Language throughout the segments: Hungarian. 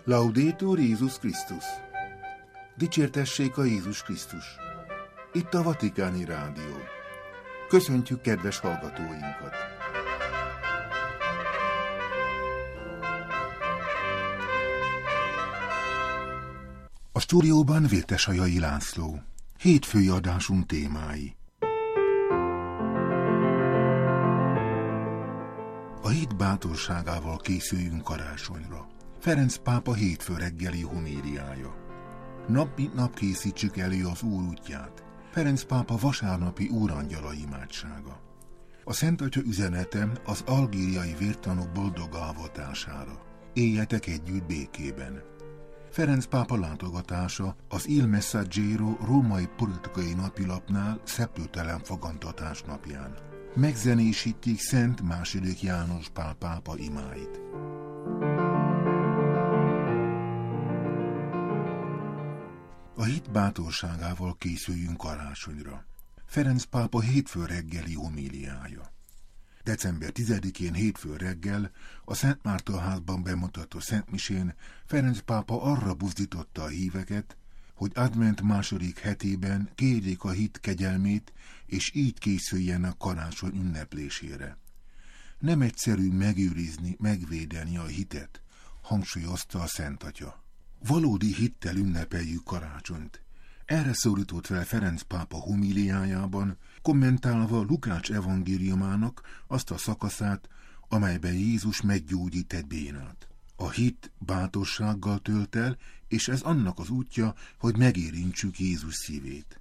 Laudetur Jézus Krisztus! Dicsértessék a Jézus Krisztus! Itt a Vatikáni Rádió. Köszöntjük kedves hallgatóinkat! A stúdióban Vértesajai László. Hétfői adásunk témái. A hit bátorságával készüljünk karácsonyra. Ferenc pápa hétfő reggeli homéliája. Nap mint nap készítsük elő az Úr útját. Ferenc pápa vasárnapi úrangyala imádsága. A Szent Atya üzenete az algériai vértanúk boldog avatására. Éljetek együtt békében. Ferenc pápa látogatása az Il Messaggero római politikai napilapnál szeptőtelen fogantatás napján. Megzenésítik Szent II. János Pál pápa imáit. A hit bátorságával készüljünk karácsonyra. Ferenc pápa hétfő reggeli homéliája. December 10-én hétfő reggel a Szent Márton házban bemutatott szentmisén Ferenc pápa arra buzdította a híveket, hogy advent második hetében kérjék a hit kegyelmét, és így készüljenek karácsony ünneplésére. Nem egyszerű megőrizni, megvédeni a hitet, hangsúlyozta a Szent Atya. Valódi hittel ünnepeljük karácsonyt. Erre szólított fel Ferenc pápa homíliájában, kommentálva Lukács evangéliumának azt a szakaszát, amelyben Jézus meggyógyít egy bénát. A hit bátorsággal tölt el, és ez annak az útja, hogy megérintsük Jézus szívét.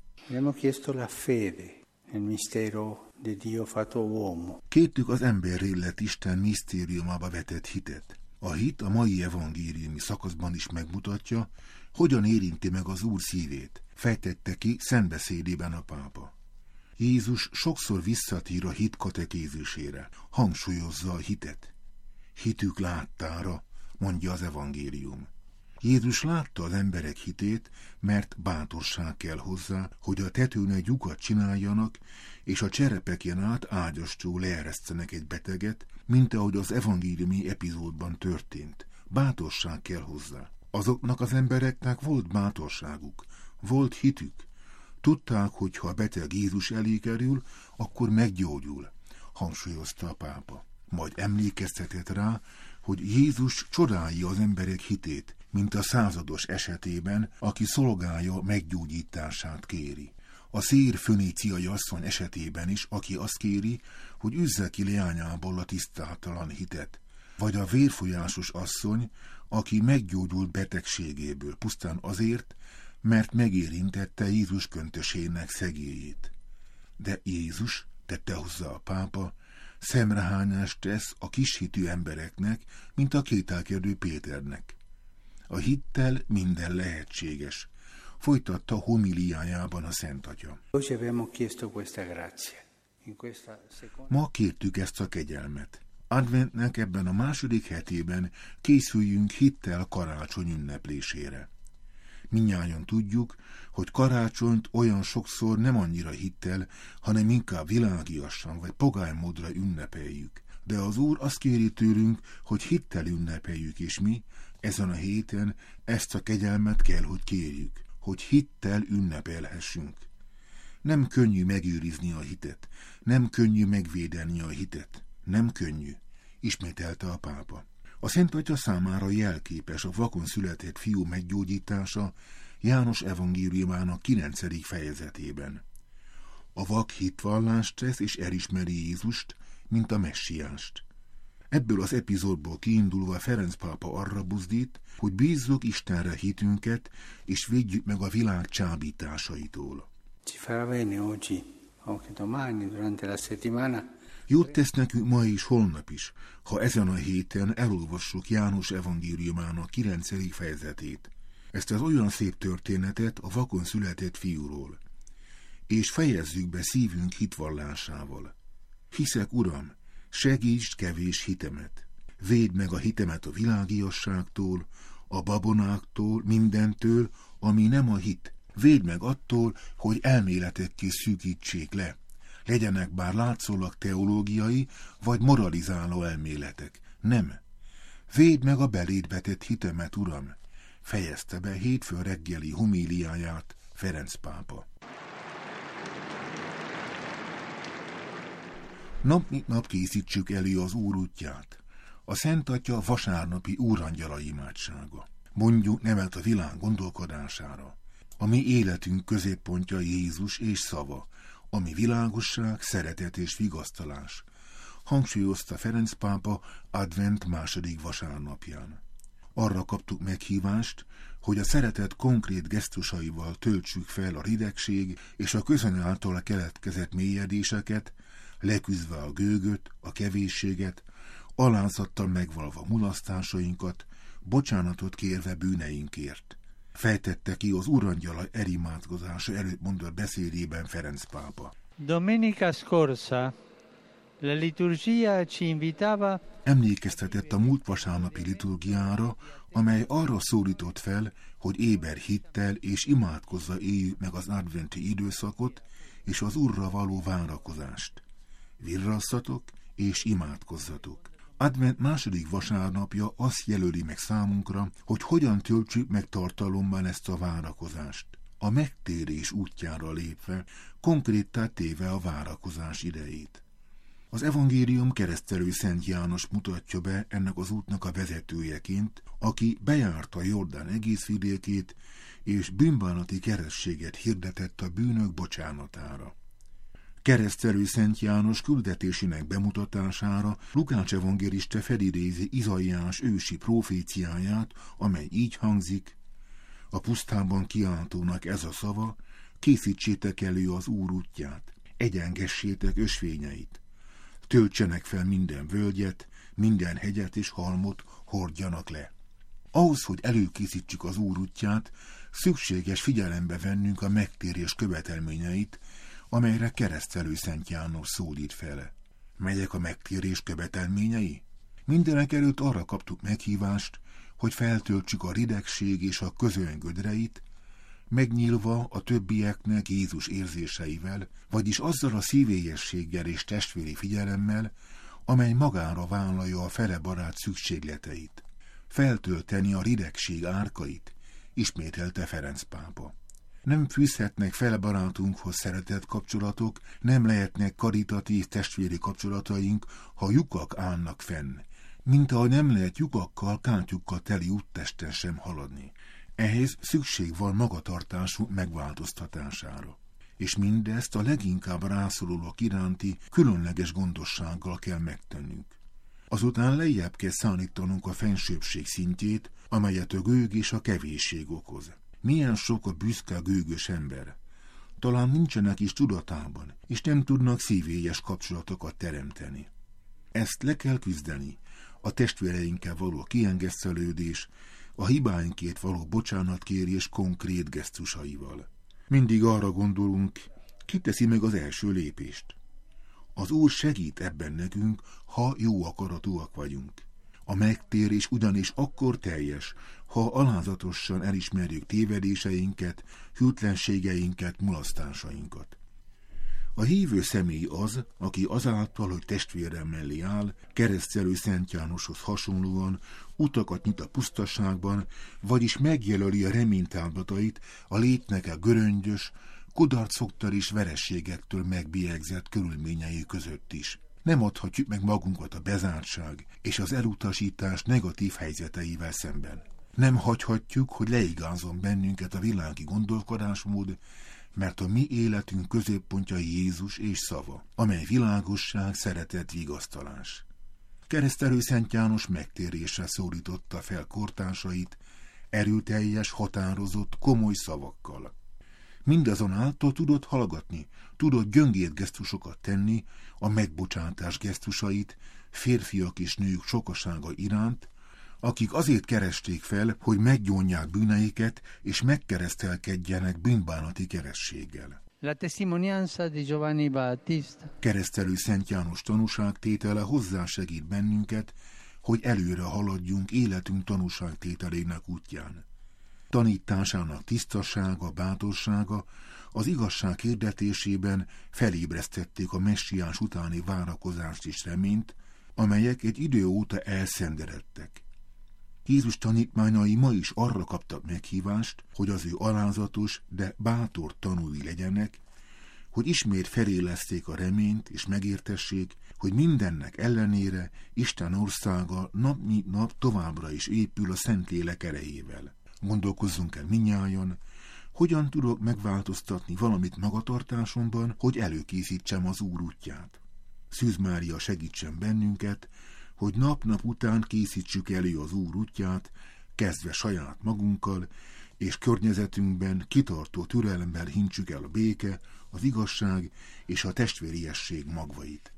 Kértük az emberré lett Isten misztériumába vetett hitet. A hit a mai evangéliumi szakaszban is megmutatja, hogyan érinti meg az Úr szívét, fejtette ki szentbeszédében a pápa. Jézus sokszor visszatér a hit katekézisére, hangsúlyozza a hitet. Hitük láttára, mondja az evangélium. Jézus látta az emberek hitét, mert bátorság kell hozzá, hogy a tetőn egy lyukat csináljanak, és a cserepeken át ágyastól leeresztenek egy beteget, mint ahogy az evangéliumi epizódban történt. Bátorság kell hozzá. Azoknak az embereknek volt bátorságuk, volt hitük. Tudták, hogy ha a beteg Jézus elé kerül, akkor meggyógyul, hangsúlyozta a pápa. Majd emlékeztetett rá, hogy Jézus csodálja az emberek hitét, mint a százados esetében, aki szolgája meggyógyítását kéri. A szér-föníciai asszony esetében is, aki azt kéri, hogy üzze ki leányából a tisztátalan hitet. Vagy a vérfolyásos asszony, aki meggyógyult betegségéből pusztán azért, mert megérintette Jézus köntösének szegélyét. De Jézus, tette hozzá a pápa, szemrehányást tesz a kishitű embereknek, mint a kételkedő Péternek. A hittel minden lehetséges, folytatta homiliájában a Szent Atya. Ma kértük ezt a kegyelmet. Adventnek ebben a második hetében készüljünk hittel karácsony ünneplésére. Mindnyájan tudjuk, hogy karácsonyt olyan sokszor nem annyira hittel, hanem inkább világiasan vagy pogánymódra ünnepeljük. De az Úr azt kéri tőlünk, hogy hittel ünnepeljük, és mi ezen a héten ezt a kegyelmet kell, hogy kérjük, hogy hittel ünnepelhessünk. Nem könnyű megőrizni a hitet, nem könnyű megvédeni a hitet, nem könnyű, ismételte a pápa. A Szent Atya számára jelképes a vakon született fiú meggyógyítása János evangéliumának 9. fejezetében. A vak hitvallást tesz és elismeri Jézust, mint a messiást. Ebből az epizódból kiindulva Ferenc pápa arra buzdít, hogy bízzuk Istenre hitünket, és védjük meg a világ csábításaitól. Jót tesz nekünk ma és holnap is, ha ezen a héten elolvassuk János evangéliumának 9. fejezetét. Ezt az olyan szép történetet a vakon született fiúról. És fejezzük be szívünk hitvallásával. Hiszek, Uram, segítsd kevés hitemet. Védd meg a hitemet a világiasságtól, a babonáktól, mindentől, ami nem a hit. Védd meg attól, hogy elméletekké szűkítsék le. Legyenek bár látszólag teológiai vagy moralizáló elméletek. Nem. Védd meg a beléd vetett hitemet, Uram, fejezte be hétfő reggeli homíliáját Ferenc pápa. Nap mint nap készítsük elő az Úr útját, a Szent Atya vasárnapi úrangyala imádsága. Mondjuk nemet a világ gondolkodására. A mi életünk középpontja Jézus és szava, ami világosság, szeretet és vigasztalás, hangsúlyozta Ferenc pápa advent második vasárnapján. Arra kaptuk meghívást, hogy a szeretet konkrét gesztusaival töltsük fel a ridegség és a közön által keletkezett mélyedéseket, leküzdve a gőgöt, a kevésséget, alázattal megvalva mulasztásainkat, bocsánatot kérve bűneinkért. Fejtette ki az úrangyala elimádkozása előtt mondott beszédében Ferenc pápa. Domenica scorsa la liturgia ci invitava. Emlékeztetett a múlt vasárnapi liturgiára, amely arra szólított fel, hogy éber hittel és imádkozva éljük meg az adventi időszakot és az Úrra való várakozást. Virrasszatok és imádkozzatok. Advent második vasárnapja azt jelöli meg számunkra, hogy hogyan töltsük meg tartalommal ezt a várakozást. A megtérés útjára lépve, konkréttá téve a várakozás idejét. Az evangélium keresztelő Szent János mutatja be ennek az útnak a vezetőjeként, aki bejárta a Jordán egész vidékét, és bűnbánati kerességet hirdetett a bűnök bocsánatára. Keresztelő Szent János küldetésének bemutatására Lukács evangélista felidézi Izaiás ősi proféciáját, amely így hangzik: a pusztában kiáltónak ez a szava, készítsétek elő az Úr útját, egyengessétek ösvényeit, töltsenek fel minden völgyet, minden hegyet és halmot hordjanak le. Ahhoz, hogy előkészítsük az Úr útját, szükséges figyelembe vennünk a megtérés követelményeit, amelyre keresztelő Szent János szólít fel. Melyek a megtérés követelményei? Mindenek előtt arra kaptuk meghívást, hogy feltöltsük a ridegség és a közöny gödreit, megnyílva a többieknek Jézus érzéseivel, vagyis azzal a szívélyességgel és testvéri figyelemmel, amely magára vállalja a fele barát szükségleteit. Feltölteni a ridegség árkait, ismételte Ferenc pápa. Nem fűzhetnek fel barátunkhoz szeretett kapcsolatok, nem lehetnek karitatív testvéri kapcsolataink, ha lyukak állnak fenn, mint ahogy nem lehet lyukakkal, kátyukkal teli úttesten sem haladni. Ehhez szükség van magatartásunk megváltoztatására, és mindezt a leginkább rászorulók iránti különleges gondossággal kell megtennünk. Azután lejjebb kell szállítanunk a fensőbbség szintjét, amelyet a gőg és a kevésség okoz. Milyen sok a büszke gőgös ember. Talán nincsenek is tudatában, és nem tudnak szívélyes kapcsolatokat teremteni. Ezt le kell küzdeni, a testvéreinkkel való kiengesztelődés, a hibáinkért való bocsánatkérés konkrét gesztusaival. Mindig arra gondolunk, ki teszi meg az első lépést. Az Úr segít ebben nekünk, ha jó akaratúak vagyunk. A megtérés ugyanis akkor teljes, ha alázatosan elismerjük tévedéseinket, hűtlenségeinket, mulasztásainkat. A hívő személy az, aki azáltal, hogy testvérem mellé áll, keresztelő Szent Jánoshoz hasonlóan utakat nyit a pusztaságban, vagyis megjelöli a reménytáblatait a létnek a göröngyös, kudarcoktól és verességektől megbélyegzett körülményei között is. Nem adhatjuk meg magunkat a bezártság és az elutasítás negatív helyzeteivel szemben. Nem hagyhatjuk, hogy leigázon bennünket a világi gondolkodásmód, mert a mi életünk középpontja Jézus és szava, amely világosság, szeretet, vigasztalás. Keresztelő Szent János megtérésre szólította fel kortársait, erőteljes, határozott, komoly szavakkal. Mindazonáltal tudott hallgatni, tudott gyöngéd gesztusokat tenni, a megbocsátás gesztusait, férfiak és nők sokasága iránt, akik azért keresték fel, hogy meggyónják bűneiket és megkeresztelkedjenek bűnbánati kerességgel. La testimonianza di Giovanni Battista. Keresztelő Szent János tanúságtétele hozzásegít bennünket, hogy előre haladjunk életünk tanúságtételének útján. Tanításának tisztasága, bátorsága, az igazság hirdetésében felébresztették a messiás utáni várakozást és reményt, amelyek egy idő óta elszenderedtek. Jézus tanítványai ma is arra kaptak meghívást, hogy az ő alázatos, de bátor tanúi legyenek, hogy ismét feléleszték a reményt és megértessék, hogy mindennek ellenére Isten országa nap mint nap továbbra is épül a Szentlélek erejével. Gondolkozzunk el mindnyájan, hogyan tudok megváltoztatni valamit magatartásomban, hogy előkészítsem az Úr útját. Szűz Mária segítsen bennünket, hogy nap-nap után készítsük elő az Úr útját, kezdve saját magunkkal, és környezetünkben kitartó türelemmel hintsük el a béke, az igazság és a testvériesség magvait.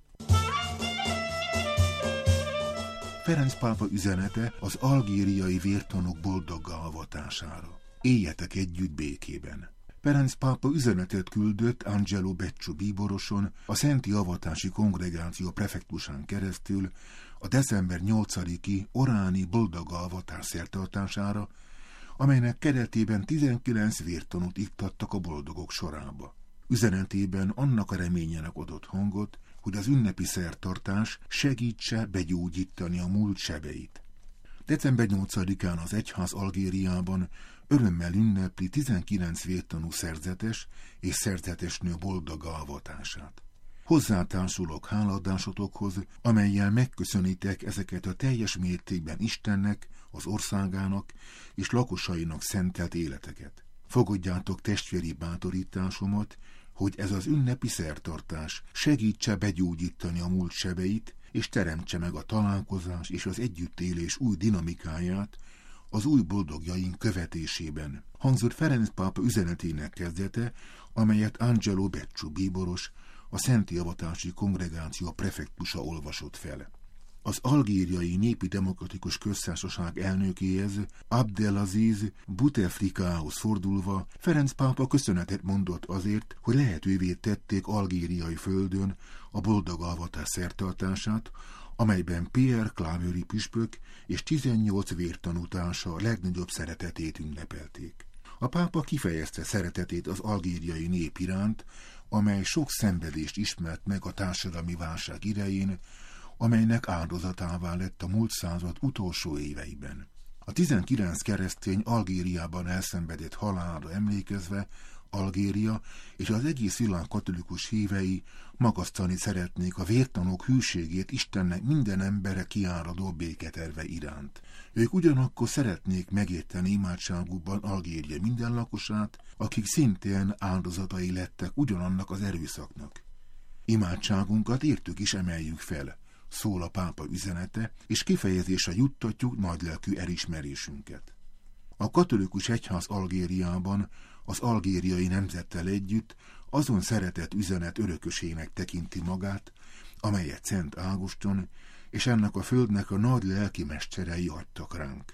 Ferenc pápa üzenete az algériai vértanúk boldoggá avatására. Éljetek együtt békében. Ferenc pápa üzenetet küldött Angelo Beccio bíboroson, a Szenti Avatási Kongregáció prefektusán keresztül a december 8-i oráni boldoggá avatás szertartására, amelynek keretében 19 vértanút iktattak a boldogok sorába. Üzenetében annak a reményének adott hangot, hogy az ünnepi szertartás segítse begyógyítani a múlt sebeit. December 8-án az egyház Algériában örömmel ünnepli 19 vértanú szerzetes és szerzetesnő boldoggá avatását. Hozzátársulok hálaadásotokhoz, amellyel megköszönitek ezeket a teljes mértékben Istennek, az országának és lakosainak szentelt életeket. Fogadjátok testvéri bátorításomat, hogy ez az ünnepi szertartás segítse begyógyítani a múlt sebeit, és teremtse meg a találkozás és az együttélés új dinamikáját az új boldogjaink követésében. Hangzott Ferenc pápa üzenetének kezdete, amelyet Angelo Beccio bíboros, a Szenti Avatási Kongregáció prefektusa olvasott fel. Az algériai népi demokratikus köztársaság elnökéhez, Abdelaziz Bouteflikához fordulva Ferenc pápa köszönetet mondott azért, hogy lehetővé tették algériai földön a boldoggá avatás szertartását, amelyben Pierre Claverie püspök és 18 vértanútársa legnagyobb szeretetét ünnepelték. A pápa kifejezte szeretetét az algériai nép iránt, amely sok szenvedést ismert meg a társadalmi válság idején, amelynek áldozatává lett a múlt század utolsó éveiben. A 19 keresztény Algériában elszenvedett halálra emlékezve Algéria és az egész világ katolikus hívei magasztani szeretnék a vértanúk hűségét Istennek minden embere kiáradó béketerve iránt. Ők ugyanakkor szeretnék megérteni imádságukban Algéria minden lakosát, akik szintén áldozatai lettek ugyanannak az erőszaknak. Imádságunkat értük is emeljük fel, szól a pápa üzenete, és kifejezésre juttatjuk nagylelkű elismerésünket. A katolikus egyház Algériában az algériai nemzettel együtt azon szeretett üzenet örökösének tekinti magát, amelyet Szent Ágoston és ennek a földnek a nagy lelkimesterei adtak ránk.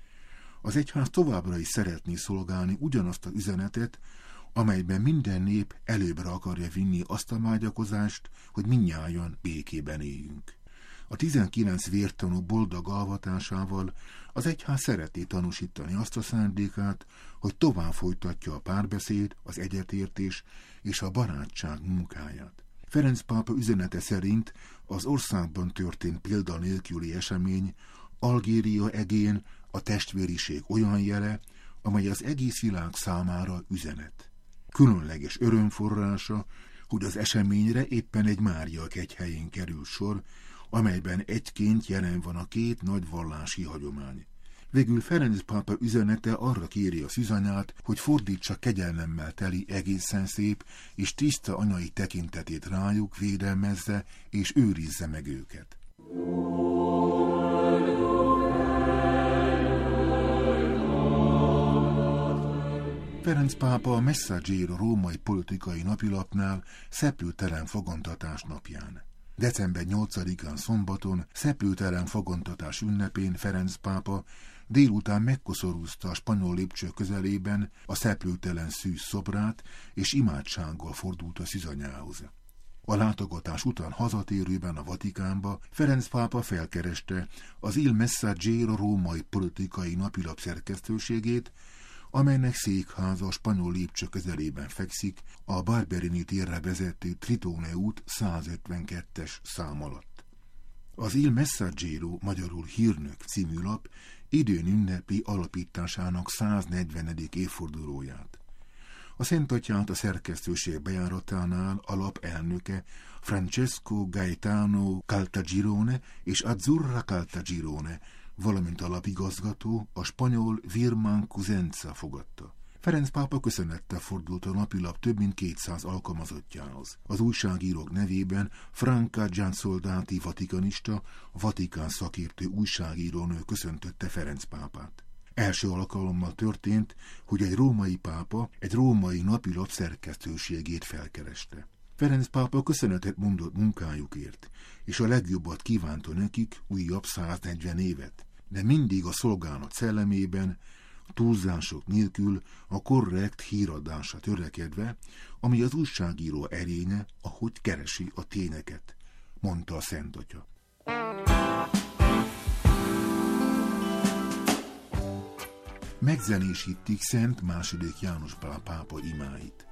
Az egyház továbbra is szeretné szolgálni ugyanazt az üzenetet, amelyben minden nép előbbre akarja vinni azt a vágyakozást, hogy mindnyájan békében éljünk. A 19 vértanú boldoggá avatásával az egyház szereti tanúsítani azt a szándékát, hogy tovább folytatja a párbeszéd, az egyetértés és a barátság munkáját. Ferenc pápa üzenete szerint az országban történt példa nélküli esemény Algéria egén a testvériség olyan jele, amely az egész világ számára üzenet. Különleges örömforrása, hogy az eseményre éppen egy Mária kegyhelyén kerül sor, amelyben egyként jelen van a két nagy vallási hagyomány. Végül Ferenc pápa üzenete arra kéri a szűzanyát, hogy fordítsa kegyelmemmel teli egészen szép és tiszta anyai tekintetét rájuk, védelmezze és őrizze meg őket. Ferenc pápa a Messaggero római politikai napilapnál szeplőtelen fogantatás napján. December 8-án szombaton, szeplőtelen fogantatás ünnepén Ferenc pápa délután megkoszorúzta a spanyol lépcső közelében a szeplőtelen szűz szobrát, és imádsággal fordult a szűzanyához. A látogatás után hazatérőben a Vatikánba Ferenc pápa felkereste az Il Messaggero római politikai napilap szerkesztőségét, amelynek székháza a spanyol lépcső közelében fekszik, a Barberini térre vezető Tritone út 152-es szám alatt. Az Il Messaggero, magyarul Hírnök című lap idén ünnepi alapításának 140. évfordulóját. A Szentatyát a szerkesztőség bejáratánál a lap elnöke Francesco Gaetano Caltagirone és Azzurra Caltagirone, valamint a lapigazgató, a spanyol Virman Cusenza fogadta. Ferenc pápa köszönettel fordult a napilap több mint 200 alkalmazottjához. Az újságírók nevében Franca Giansoldati vatikanista, vatikán szakértő újságírónő köszöntötte Ferenc pápát. Első alkalommal történt, hogy egy római pápa egy római napilap szerkesztőségét felkereste. Ferenc pápa köszönetet mondott munkájukért, és a legjobbat kívánta nekik újabb 140 évet, de mindig a szolgálat szellemében, túlzások nélkül a korrekt híradásra törekedve, ami az újságíró erénye, ahogy keresi a tényeket, mondta a Szentatya. Megzenésítik Szent II. János Pál pápa imáit.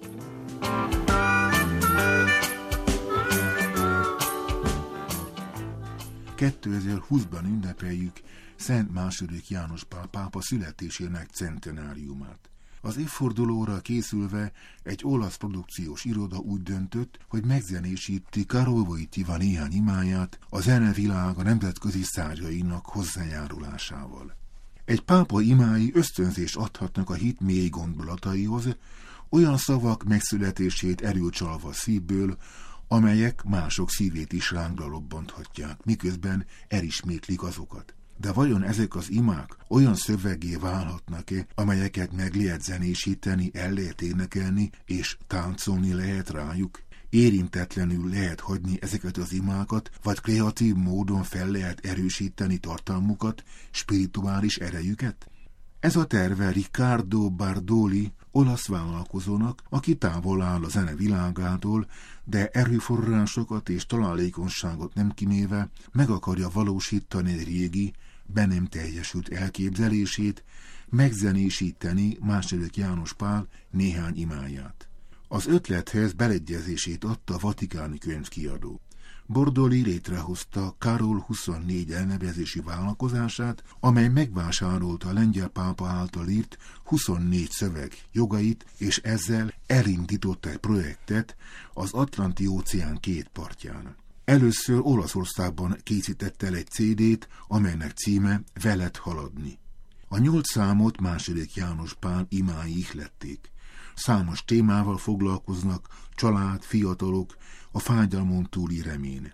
...2020-ban ünnepeljük Szent II. János Pál pápa születésének centenáriumát. Az évfordulóra készülve egy olasz produkciós iroda úgy döntött, hogy megzenésíti Karol Wojtyła néhány imáját a zenevilág a nemzetközi sztárjainak hozzájárulásával. Egy pápa imái ösztönzést adhatnak a hit mély gondolataihoz, olyan szavak megszületését erőcsalva szívből, amelyek mások szívét is lángra lobbanthatják, miközben elismétlik azokat. De vajon ezek az imák olyan szöveggé válhatnak-e, amelyeket meg lehet zenésíteni, el lehet énekelni, és táncolni lehet rájuk? Érintetlenül lehet hagyni ezeket az imákat, vagy kreatív módon fel lehet erősíteni tartalmukat, spirituális erejüket? Ez a terve Riccardo Bardoli, olasz vállalkozónak, aki távol áll a zene világától, de erőforrásokat és találékonyságot nem kiméve meg akarja valósítani egy régi, be nem teljesült elképzelését, megzenésíteni II. János Pál néhány imáját. Az ötlethez beleegyezését adta a vatikáni könyvkiadó. Bordoli létrehozta Karol 24 elnevezési vállalkozását, amely megvásárolta a lengyel pápa által írt 24 szöveg jogait, és ezzel elindította egy projektet az Atlanti-óceán két partján. Először Olaszországban készített el egy CD-t, amelynek címe Veled haladni. A 8 számot II. János Pál imái ihlették. Számos témával foglalkoznak, család, fiatalok, a fájdalmon túli remény.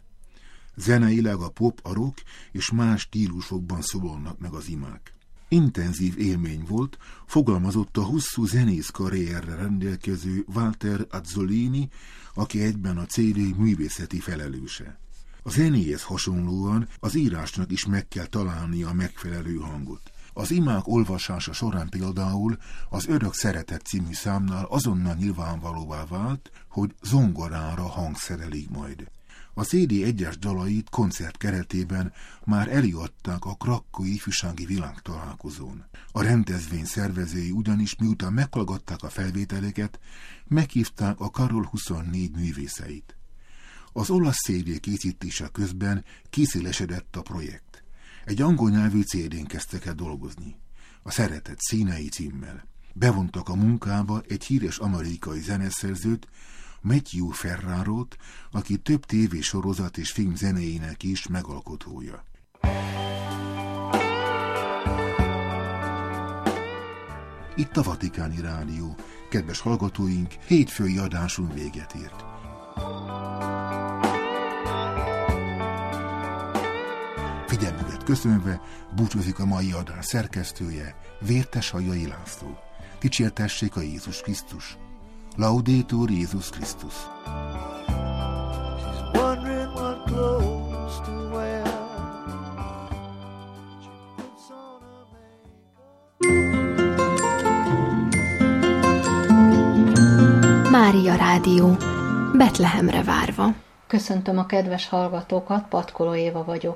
Zeneileg a pop, a rock és más stílusokban szólalnak meg az imák. Intenzív élmény volt, fogalmazott a hosszú zenész karrierre rendelkező Walter Azzolini, aki egyben a CD művészeti felelőse. A zenéhez hasonlóan az írásnak is meg kell találnia a megfelelő hangot. Az imák olvasása során például az Örök szeretet című számnál azonnal nyilvánvalóvá vált, hogy zongorára hangszerelik majd. A CD egyes dalait koncert keretében már előadták a krakkói ifjúsági világtalálkozón. A rendezvény szervezői ugyanis miután meghallgatták a felvételeket, meghívták a Karol 24 művészeit. Az olasz CD készítése közben kiszélesedett a projekt. Egy angol nyelvű CD-n kezdtek el dolgozni, a Szeretet színei címmel. Bevontak a munkába egy híres amerikai zeneszerzőt, Matthew Ferrarot, aki több tévésorozat és film zenéjének is megalkotója. Itt a Vatikáni Rádió. Kedves hallgatóink, hétfői adásunk véget ért. Figyelmüket köszönve búcsúzik a mai adás szerkesztője, Vértes Hajai László. Dicsértessék a Jézus Krisztus! Laudetur Jézus Krisztus! Mária Rádió, Betlehemre várva. Köszöntöm a kedves hallgatókat, Patkoló Éva vagyok.